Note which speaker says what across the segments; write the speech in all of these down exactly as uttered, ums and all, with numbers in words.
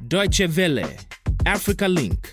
Speaker 1: Deutsche Welle, Africa Link.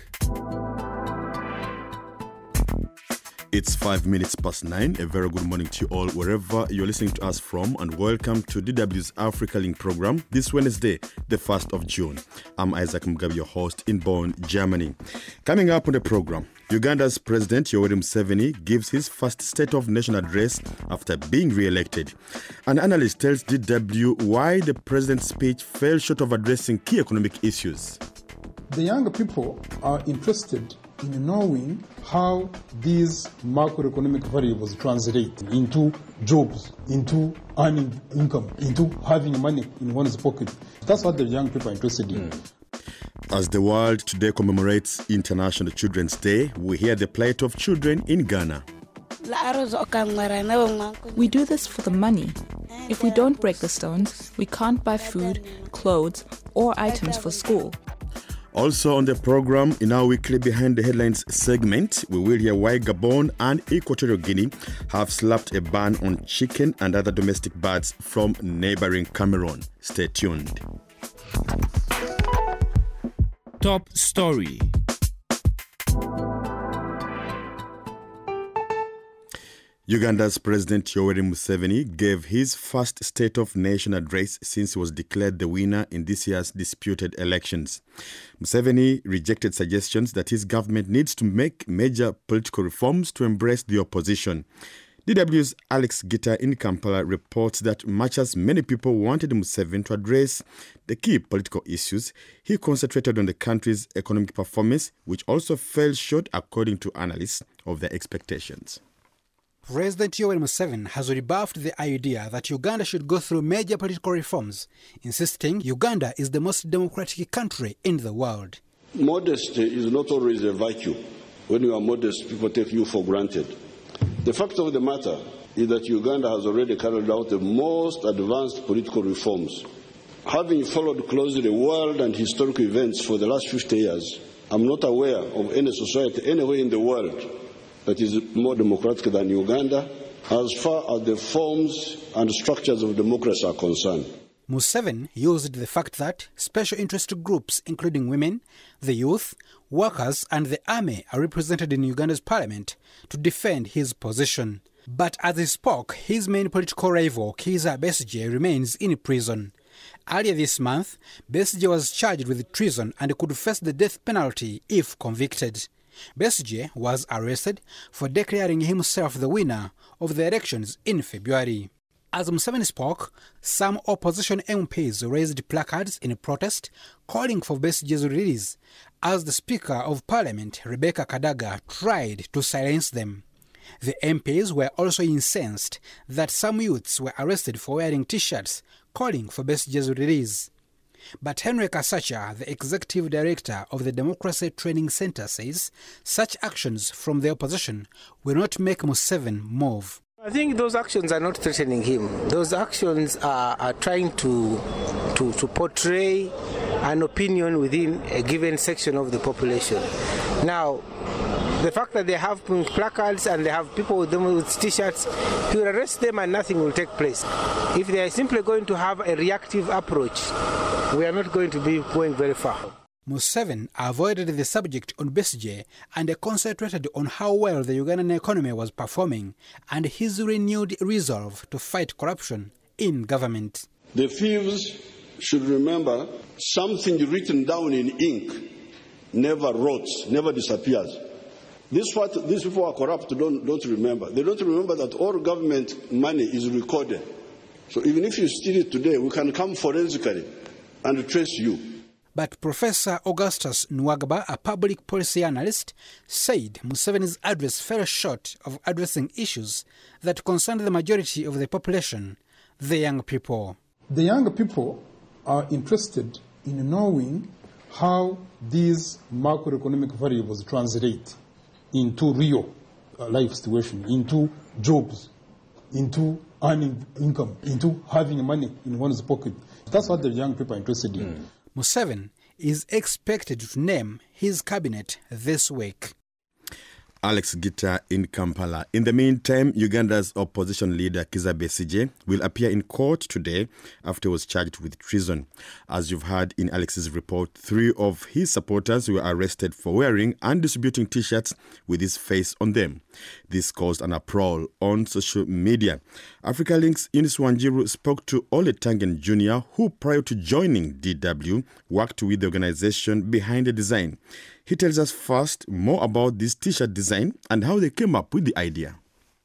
Speaker 2: It's five minutes past nine. A very good morning to you all, wherever you're listening to us from, and welcome to D W's Africa Link program this Wednesday, the first of June. I'm Isaac Mugabe, your host in Bonn, Germany. Coming up on the program, Uganda's President Yoweri Museveni gives his first State of Nation address after being re-elected. An analyst tells D W why the president's speech fell short of addressing key economic issues.
Speaker 3: The younger people are interested in knowing how these macroeconomic variables translate into jobs, into earning income, into having money in one's pocket. That's what the young people are interested in. Mm.
Speaker 2: As the world today commemorates International Children's Day, we hear the plight of children in Ghana.
Speaker 4: We do this for the money. If we don't break the stones, we can't buy food, clothes, or items for school.
Speaker 2: Also on the program, in our weekly Behind the Headlines segment, we will hear why Gabon and Equatorial Guinea have slapped a ban on chicken and other domestic birds from neighboring Cameroon. Stay tuned.
Speaker 1: Top story.
Speaker 2: Uganda's President Yoweri Museveni gave his first State of Nation address since he was declared the winner in this year's disputed elections. Museveni rejected suggestions that his government needs to make major political reforms to embrace the opposition. D W's Alex Gita in Kampala reports that much as many people wanted Museveni to address the key political issues, he concentrated on the country's economic performance, which also fell short, according to analysts, of their expectations.
Speaker 5: President Yoweri Museveni has rebuffed the idea that Uganda should go through major political reforms, insisting Uganda is the most democratic country in the world.
Speaker 6: Modesty is not always a virtue. When you are modest, people take you for granted. The fact of the matter is that Uganda has already carried out the most advanced political reforms. Having followed closely world and historical events for the last fifty years, I'm not aware of any society anywhere in the world that is more democratic than Uganda, as far as the forms and structures of democracy are concerned.
Speaker 5: Museveni used the fact that special interest groups, including women, the youth, workers, and the army, are represented in Uganda's parliament to defend his position. But as he spoke, his main political rival, Kizza Besigye, remains in prison. Earlier this month, Besigye was charged with treason and could face the death penalty if convicted. Besigye was arrested for declaring himself the winner of the elections in February. As Museveni spoke, some opposition M Ps raised placards in protest calling for Besigye's release, as the Speaker of Parliament, Rebecca Kadaga, tried to silence them. The M Ps were also incensed that some youths were arrested for wearing T-shirts calling for Besigye's release. But Henry Kasacha, the executive director of the Democracy Training Center, says such actions from the opposition will not make Museveni move.
Speaker 7: I think those actions are not threatening him. Those actions are, are trying to, to, to portray an opinion within a given section of the population. Now, the fact that they have placards and they have people with them with T-shirts, he will arrest them and nothing will take place. If they are simply going to have a reactive approach, we are not going to be going very far.
Speaker 5: Museveni avoided the subject on Besigye and concentrated on how well the Ugandan economy was performing and his renewed resolve to fight corruption in government.
Speaker 6: The thieves should remember something written down in ink never rots, never disappears. This what these people are corrupt don't, don't remember. They don't remember that all government money is recorded. So even if you steal it today, we can come forensically and trace you.
Speaker 5: But Professor Augustus Nwagaba, a public policy analyst, said Museveni's address fell short of addressing issues that concern the majority of the population, the young people.
Speaker 3: The young people are interested in knowing how these macroeconomic variables translate into real uh, life situation, into jobs, into earning income, into having money in one's pocket. That's what the young people are interested in.
Speaker 5: Mm. Museveni is expected to name his cabinet this week.
Speaker 2: Alex Gita in Kampala. In the meantime, Uganda's opposition leader Kizza Besigye will appear in court today after he was charged with treason. As you've heard in Alex's report, three of his supporters were arrested for wearing and distributing T-shirts with his face on them. This caused an uproar on social media. Africa Link's Eunice Wanjiru spoke to Ole Tangen Junior, who prior to joining D W worked with the organization behind the design. He tells us first more about this T-shirt design and how they came up with the idea.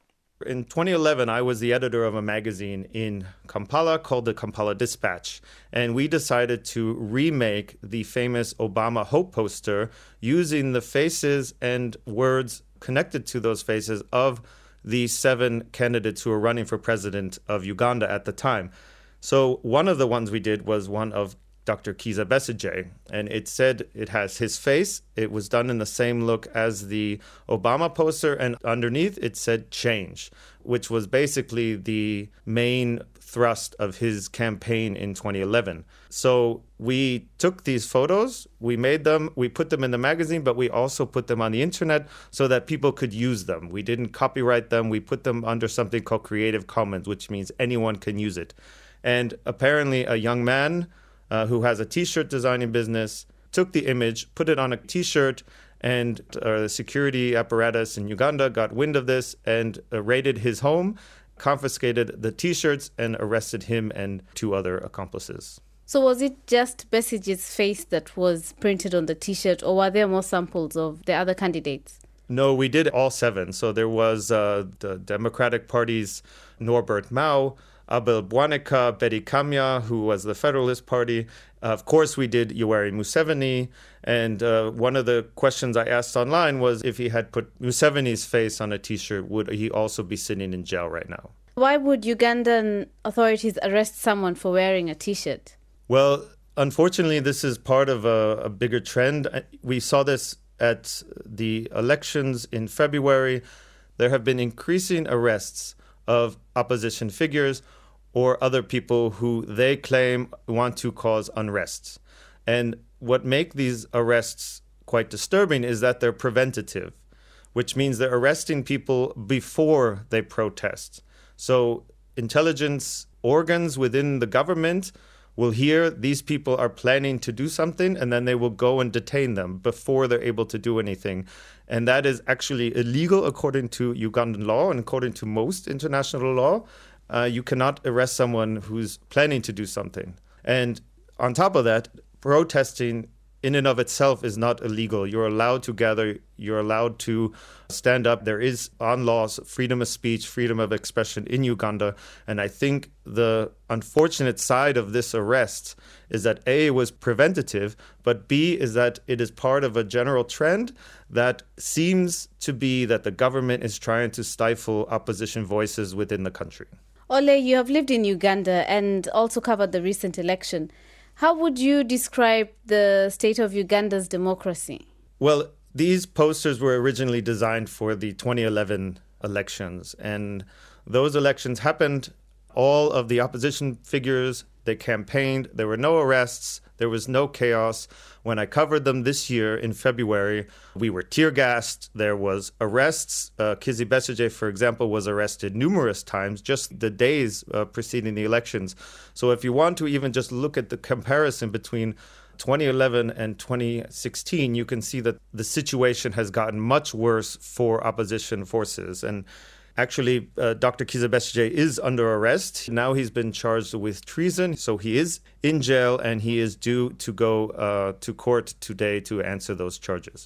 Speaker 8: In twenty eleven, I was the editor of a magazine in Kampala called the Kampala Dispatch, and we decided to remake the famous Obama Hope poster using the faces and words connected to those faces of the seven candidates who were running for president of Uganda at the time. So one of the ones we did was one of Doctor Kizza Besigye, and it said it has his face. It was done in the same look as the Obama poster, and underneath it said change, which was basically the main thrust of his campaign in twenty eleven. So we took these photos, we made them, we put them in the magazine, but we also put them on the internet so that people could use them. We didn't copyright them. We put them under something called Creative Commons, which means anyone can use it. And apparently a young man Uh, who has a T-shirt designing business, took the image, put it on a T-shirt, and uh, the security apparatus in Uganda got wind of this and uh, raided his home, confiscated the T-shirts, and arrested him and two other accomplices.
Speaker 9: So was it just Besigye's face that was printed on the T-shirt, or were there more samples of the other candidates?
Speaker 8: No, we did all seven. So there was uh, the Democratic Party's Norbert Mao, Abel Bwaneka, Betty Kamya, who was the Federalist Party. Uh, of course, we did Yoweri Museveni. And uh, one of the questions I asked online was if he had put Museveni's face on a T-shirt, would he also be sitting in jail right now?
Speaker 9: Why would Ugandan authorities arrest someone for wearing a T-shirt?
Speaker 8: Well, unfortunately, this is part of a, a bigger trend. We saw this at the elections in February. There have been increasing arrests of opposition figures or other people who they claim want to cause unrest. And what makes these arrests quite disturbing is that they're preventative, which means they're arresting people before they protest. So intelligence organs within the government will hear these people are planning to do something, and then they will go and detain them before they're able to do anything. And that is actually illegal according to Ugandan law and according to most international law. Uh, you cannot arrest someone who's planning to do something. And on top of that, protesting in and of itself is not illegal. You're allowed to gather, you're allowed to stand up. There is on laws freedom of speech, freedom of expression in Uganda. And I think the unfortunate side of this arrest is that A, it was preventative, but B, is that it is part of a general trend that seems to be that the government is trying to stifle opposition voices within the country.
Speaker 9: Ole, you have lived in Uganda and also covered the recent election. How would you describe the state of Uganda's democracy?
Speaker 8: Well, these posters were originally designed for the twenty eleven elections, and those elections happened. All of the opposition figures, they campaigned. There were no arrests. There was no chaos. When I covered them this year in February, we were tear-gassed. There was arrests. Uh, Kizza Besigye, for example, was arrested numerous times just the days uh, preceding the elections. So if you want to even just look at the comparison between twenty eleven and twenty sixteen, you can see that the situation has gotten much worse for opposition forces. And Actually, uh, Doctor Kizza Besigye is under arrest. Now he's been charged with treason, so he is in jail and he is due to go uh, to court today to answer those charges.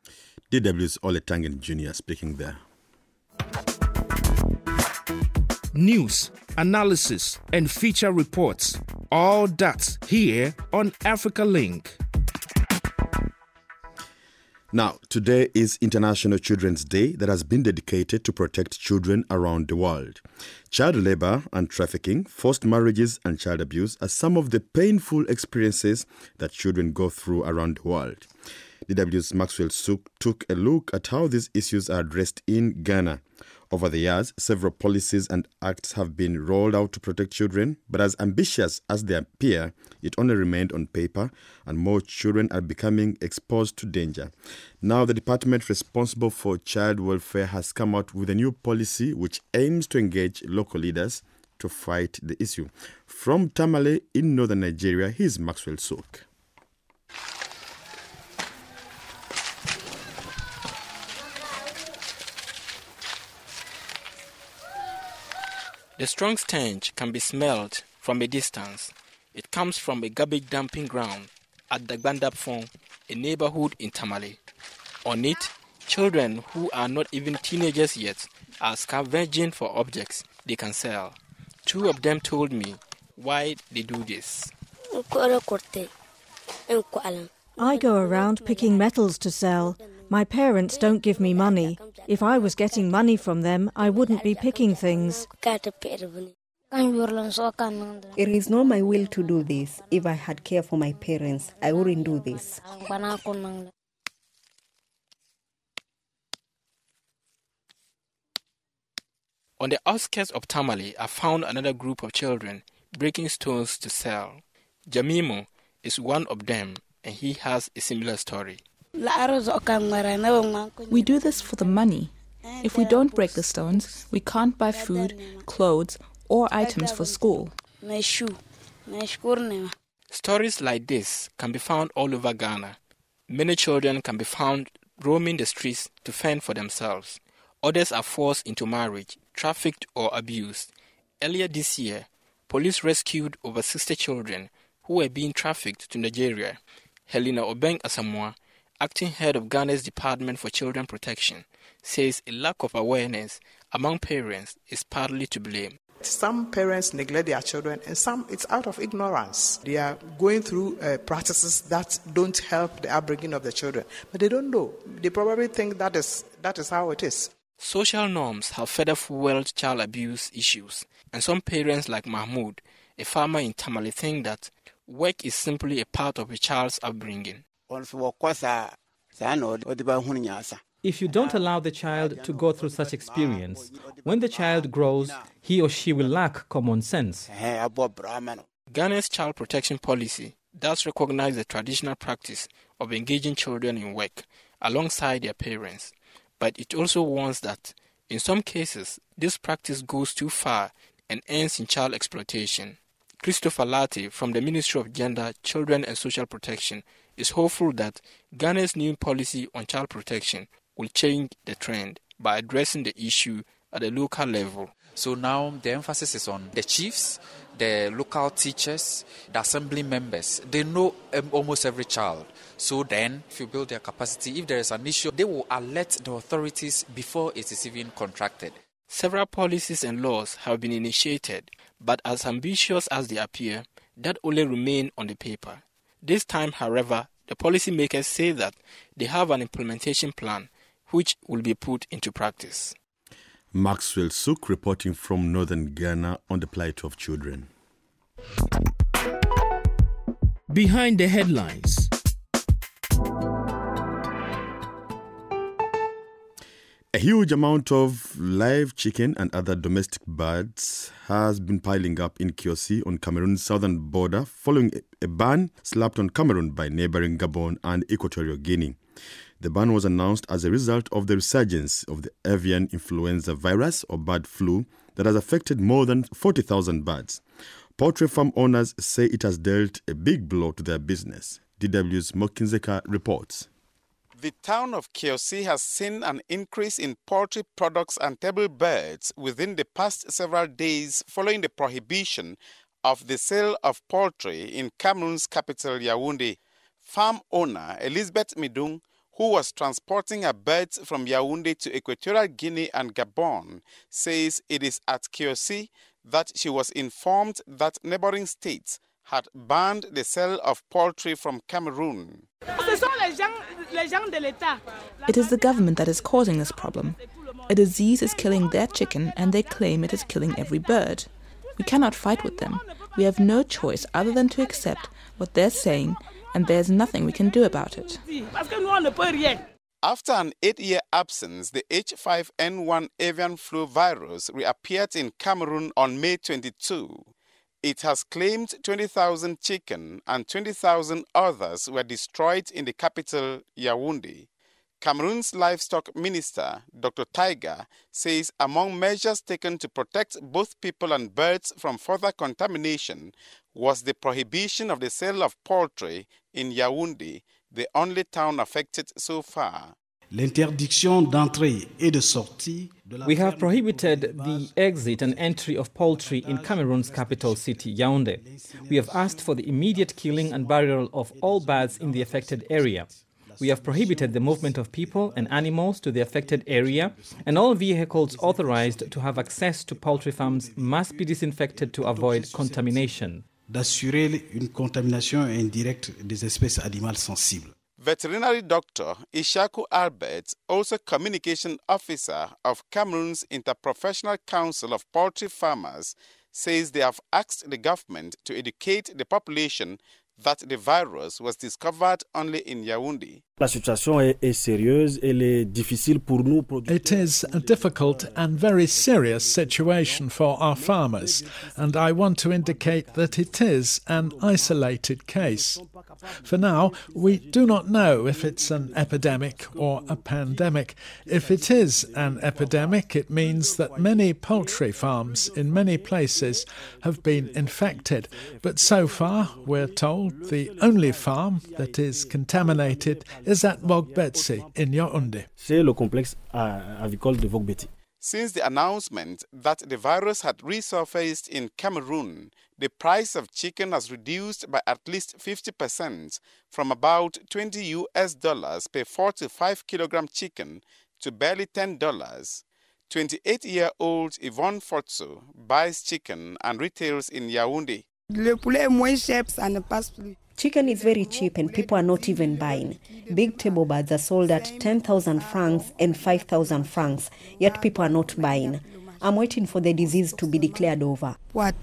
Speaker 2: D W's Ole Tangen Junior speaking there.
Speaker 1: News, analysis, and feature reports. All that here on Africa Link.
Speaker 2: Now, today is International Children's Day that has been dedicated to protect children around the world. Child labor and trafficking, forced marriages and child abuse are some of the painful experiences that children go through around the world. D W's Maxwell Sook took a look at how these issues are addressed in Ghana. Over the years, several policies and acts have been rolled out to protect children, but as ambitious as they appear, it only remained on paper, and more children are becoming exposed to danger. Now, the department responsible for child welfare has come out with a new policy which aims to engage local leaders to fight the issue. From Tamale in northern Nigeria, here's Maxwell Sook.
Speaker 10: The strong stench can be smelled from a distance. It comes from a garbage dumping ground at Dagbandapfong, a neighborhood in Tamale. On it, children who are not even teenagers yet are scavenging for objects they can sell. Two of them told me why they do this.
Speaker 11: I go around picking metals to sell. My parents don't give me money. If I was getting money from them, I wouldn't be picking things.
Speaker 12: It is not my will to do this. If I had care for my parents, I wouldn't do this.
Speaker 10: On the outskirts of Tamale, I found another group of children breaking stones to sell. Jamimo is one of them, and he has a similar story.
Speaker 4: We do this for the money. If we don't break the stones, we can't buy food, clothes, or items for school.
Speaker 10: Stories like this can be found all over Ghana. Many children can be found roaming the streets to fend for themselves. Others are forced into marriage, trafficked, or abused. Earlier this year, police rescued over sixty children who were being trafficked to Nigeria. Helena Obeng Asamoah, acting head of Ghana's Department for Children Protection, says a lack of awareness among parents is partly to blame.
Speaker 13: Some parents neglect their children, and some it's out of ignorance. They are going through uh, practices that don't help the upbringing of the children, but they don't know. They probably think that is that is how it is.
Speaker 10: Social norms have further fueled child abuse issues, and some parents like Mahmoud, a farmer in Tamale, think that work is simply a part of a child's upbringing.
Speaker 14: If you don't allow the child to go through such experience, when the child grows, he or she will lack common sense.
Speaker 10: Ghana's child protection policy does recognize the traditional practice of engaging children in work alongside their parents, but it also warns that in some cases this practice goes too far and ends in child exploitation. Christopher Lati from the Ministry of Gender, Children and Social Protection is hopeful that Ghana's new policy on child protection will change the trend by addressing the issue at the local level.
Speaker 15: So now the emphasis is on the chiefs, the local teachers, the assembly members. They know um, almost every child. So then, if you build their capacity, if there is an issue, they will alert the authorities before it is even contracted.
Speaker 10: Several policies and laws have been initiated, but as ambitious as they appear, that only remain on the paper. This time, however, the policymakers say that they have an implementation plan which will be put into practice.
Speaker 2: Maxwell Sook reporting from northern Ghana on the plight of children.
Speaker 1: Behind the headlines.
Speaker 2: A huge amount of live chicken and other domestic birds has been piling up in Kiosi on Cameroon's southern border following a ban slapped on Cameroon by neighboring Gabon and Equatorial Guinea. The ban was announced as a result of the resurgence of the avian influenza virus or bird flu that has affected more than forty thousand birds. Poultry farm owners say it has dealt a big blow to their business. D W's Mokinzeka reports.
Speaker 16: The town of Kiosi has seen an increase in poultry products and table birds within the past several days following the prohibition of the sale of poultry in Cameroon's capital, Yaoundé. Farm owner Elizabeth Midung, who was transporting her birds from Yaoundé to Equatorial Guinea and Gabon, says it is at Kiosi that she was informed that neighboring states had banned the sale of poultry from Cameroon.
Speaker 4: It is the government that is causing this problem. A disease is killing their chicken and they claim it is killing every bird. We cannot fight with them. We have no choice other than to accept what they're saying, and there's nothing we can do about it.
Speaker 16: After an eight-year absence, the H five N one avian flu virus reappeared in Cameroon on May twenty-second. It has claimed twenty thousand chicken and twenty thousand others were destroyed in the capital, Yaoundé. Cameroon's livestock minister, Doctor Taiga, says among measures taken to protect both people and birds from further contamination was the prohibition of the sale of poultry in Yaoundé, the only town affected so far.
Speaker 17: L'interdiction d'entrée et de sortie.
Speaker 14: We have prohibited the exit and entry of poultry in Cameroon's capital city, Yaoundé. We have asked for the immediate killing and burial of all birds in the affected area. We have prohibited the movement of people and animals to the affected area, and all vehicles authorized to have access to poultry farms must be disinfected to avoid contamination.
Speaker 17: D'assurer une contamination indirecte des espèces animales sensibles.
Speaker 16: Veterinary doctor Ishaku Albert, also communication officer of Cameroon's Interprofessional Council of Poultry Farmers, says they have asked the government to educate the population that the virus was discovered only in Yaoundé.
Speaker 18: La situation est, est sérieuse, elle est difficile pour nous.
Speaker 19: It is a difficult and very serious situation for our farmers, and I want to indicate that it is an isolated case. For now, we do not know if it's an epidemic or a pandemic. If it is an epidemic, it means that many poultry farms in many places have been infected. But so far, we're told the only farm that is contaminated is at Vogbetsi in Yaoundé.
Speaker 18: C'est le complexe avicole de Vogbetsi.
Speaker 16: Since the announcement that the virus had resurfaced in Cameroon, the price of chicken has reduced by at least fifty percent from about twenty U S dollars per forty-five kilogram chicken to barely ten dollars. twenty-eight-year-old Yvonne Fortso buys chicken and retails in Yaoundé.
Speaker 12: Chicken is very cheap and people are not even buying. Big table birds are sold at ten thousand francs and five thousand francs, yet people are not buying. I'm waiting for the disease to be declared over.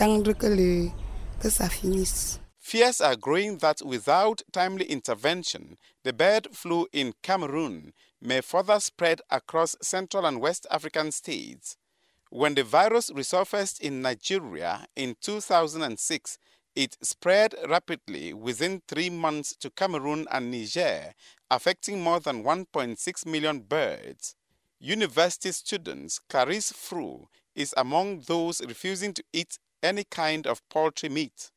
Speaker 16: Fears are growing that without timely intervention, the bird flu in Cameroon may further spread across Central and West African states. When the virus resurfaced in Nigeria in two thousand six, it spread rapidly within three months to Cameroon and Niger, affecting more than one point six million birds. University student Clarisse Fru is among those refusing to eat any kind of poultry meat.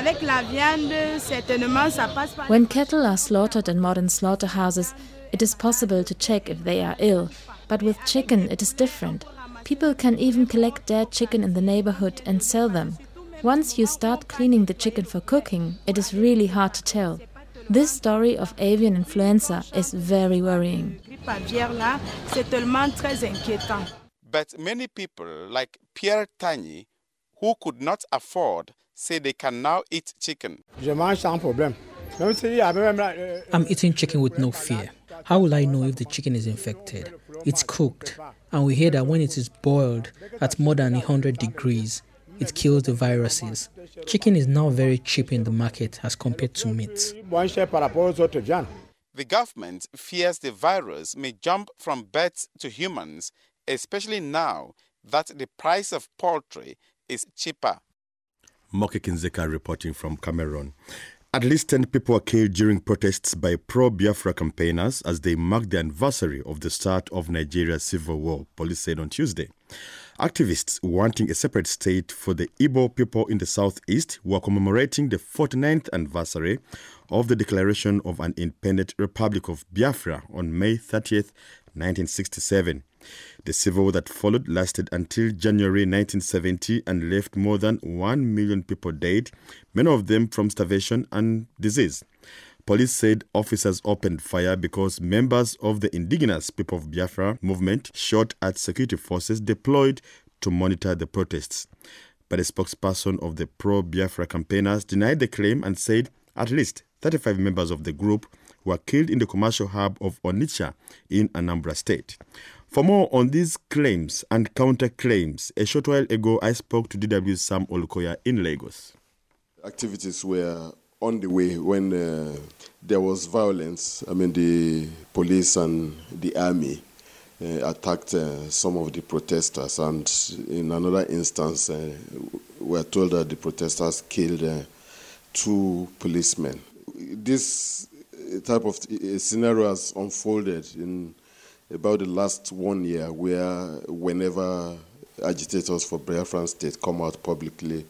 Speaker 20: When cattle are slaughtered in modern slaughterhouses, it is possible to check if they are ill. But with chicken, it is different. People can even collect dead chicken in the neighborhood and sell them. Once you start cleaning the chicken for cooking, it is really hard to tell. This story of avian influenza is very worrying.
Speaker 16: But many people, like Pierre Tagny, who could not afford, say they can now eat chicken.
Speaker 21: I'm eating chicken with no fear. How will I know if the chicken is infected? It's cooked, and we hear that when it is boiled at more than one hundred degrees, it kills the viruses. Chicken is now very cheap in the market as compared to meat.
Speaker 16: The government fears the virus may jump from birds to humans, especially now that the price of poultry is cheaper.
Speaker 2: Moki Kinzeka reporting from Cameroon. At least ten people were killed during protests by pro-Biafra campaigners as they marked the anniversary of the start of Nigeria's civil war, police said on Tuesday. Activists wanting a separate state for the Igbo people in the southeast were commemorating the forty-ninth anniversary of the declaration of an independent Republic of Biafra on May thirtieth, nineteen sixty-seven. The civil war that followed lasted until January nineteen seventy and left more than one million people dead, many of them from starvation and disease. Police said officers opened fire because members of the indigenous people of Biafra movement shot at security forces deployed to monitor the protests. But a spokesperson of the pro-Biafra campaigners denied the claim and said at least thirty-five members of the group were killed in the commercial hub of Onitsha in Anambra State. For more on these claims and counter-claims, a short while ago I spoke to D W's Sam Olukoya in Lagos.
Speaker 22: Activities were
Speaker 7: on the way when uh, there was violence. I mean, the police and the army uh, attacked uh, some of the protesters, and in another instance, uh, we are told that the protesters killed uh, two policemen. This type of scenario has unfolded in about the last one year, where whenever agitators for Biafran state come out publicly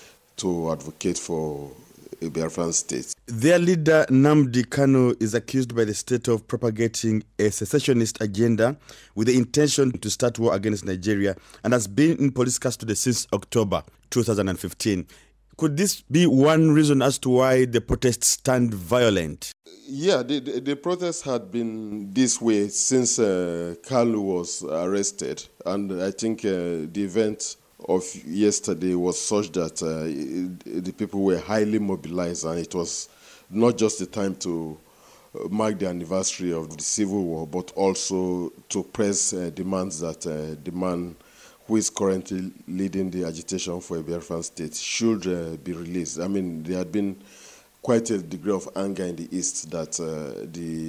Speaker 7: to advocate for a Biafran state.
Speaker 2: Their leader, Nnamdi Kanu, is accused by the state of propagating a secessionist agenda with the intention to start war against Nigeria, and has been in police custody since October two thousand fifteen. Could this be one reason as to why the protests turned violent?
Speaker 7: Yeah, the, the, the protests had been this way since uh, Kalu was arrested, and I think uh, the event of yesterday was such that uh, the people were highly mobilized, and it was not just the time to mark the anniversary of the civil war, but also to press uh, demands that uh, the man who is currently leading the agitation for a Biafran state should uh, be released. I mean, there had been quite a degree of anger in the East that uh,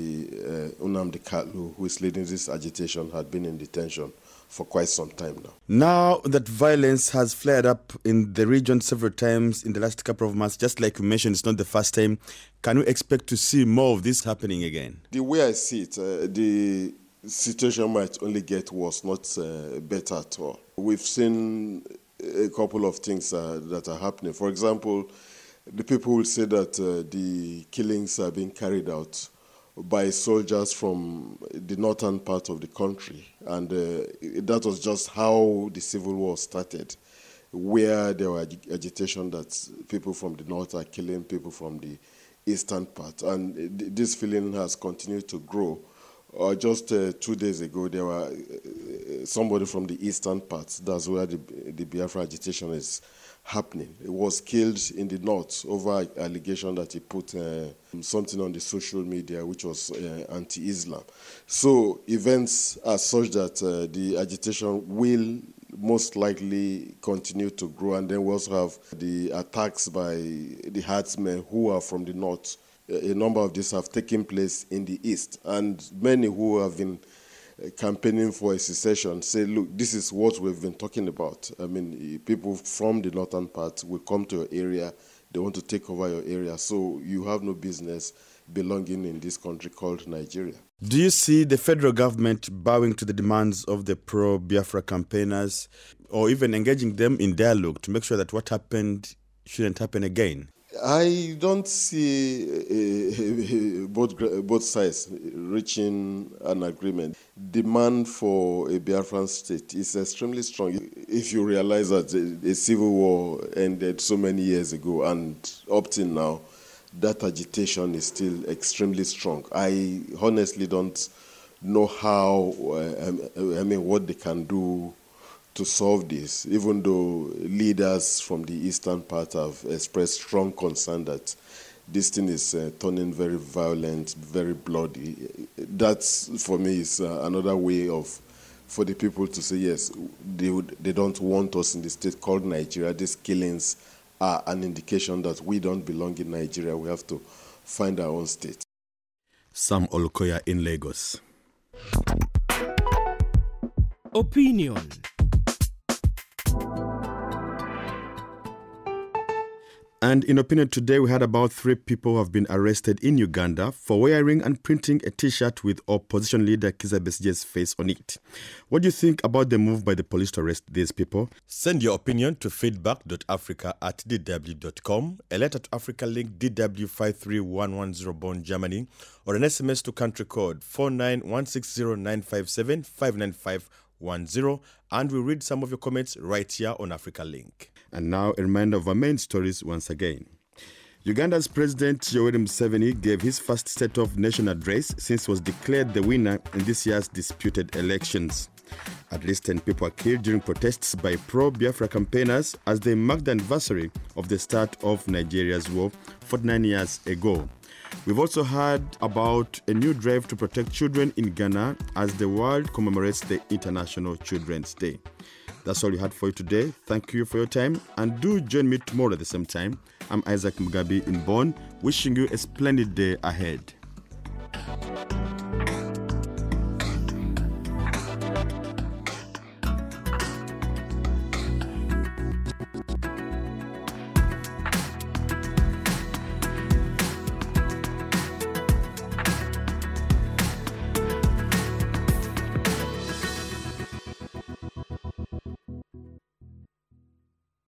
Speaker 7: the uh, Nnamdi Kanu, who is leading this agitation, had been in detention for quite some time now.
Speaker 2: Now that violence has flared up in the region several times in the last couple of months, just like you mentioned, it's not the first time. Can we expect to see more of this happening again?
Speaker 7: The way I see it, uh, the situation might only get worse, not uh, better at all. We've seen a couple of things uh, that are happening. For example, the people will say that uh, the killings are being carried out by soldiers from the northern part of the country. And uh, that was just how the civil war started, where there were ag- agitation that people from the north are killing people from the eastern part. And th- this feeling has continued to grow. Uh, just uh, two days ago, there were uh, somebody from the eastern part, that's where the, the Biafra agitation is happening. He was killed in the north over allegation that he put uh, something on the social media which was uh, anti-Islam. So events are such that uh, the agitation will most likely continue to grow, and then we also have the attacks by the herdsmen who are from the north. A number of these have taken place in the east, and many who have been campaigning for a secession say, look, this is what we've been talking about. I mean, people from the northern part will come to your area, they want to take over your area, so you have no business belonging in this country called Nigeria.
Speaker 2: Do you see the federal government bowing to the demands of the pro-Biafra campaigners, or even engaging them in dialogue to make sure that what happened shouldn't happen again?
Speaker 7: I don't see uh, both both sides reaching an agreement. Demand for a Biafran state is extremely strong. If you realize that a civil war ended so many years ago, and up till now, that agitation is still extremely strong. I honestly don't know how, uh, I mean, what they can do to solve this, even though leaders from the eastern part have expressed strong concern that this thing is uh, turning very violent, very bloody. That's, for me, is uh, another way of, for the people to say, yes, they, would, they don't want us in the state called Nigeria. These killings are an indication that we don't belong in Nigeria. We have to find our own state.
Speaker 2: Sam Olukoya in Lagos.
Speaker 1: Opinion.
Speaker 2: And in opinion today, we had about three people who have been arrested in Uganda for wearing and printing a T-shirt with opposition leader Kizza Besigye's face on it. What do you think about the move by the police to arrest these people? Send your opinion to feedback dot africa at d w dot com, a letter to Africa Link D W five three one one zero Bonn, Germany, or an S M S to country code four nine one six zero nine five seven five nine five one zero, and we'll read some of your comments right here on Africa Link. And now a reminder of our main stories once again. Uganda's President Yoweri Museveni gave his first State of Nation address since he was declared the winner in this year's disputed elections. At least ten people were killed during protests by pro-Biafra campaigners as they marked the anniversary of the start of Nigeria's war forty-nine years ago. We've also heard about a new drive to protect children in Ghana as the world commemorates the International Children's Day. That's all we had for you today. Thank you for your time, and do join me tomorrow at the same time. I'm Isaac Mugabe in Bonn, wishing you a splendid day ahead.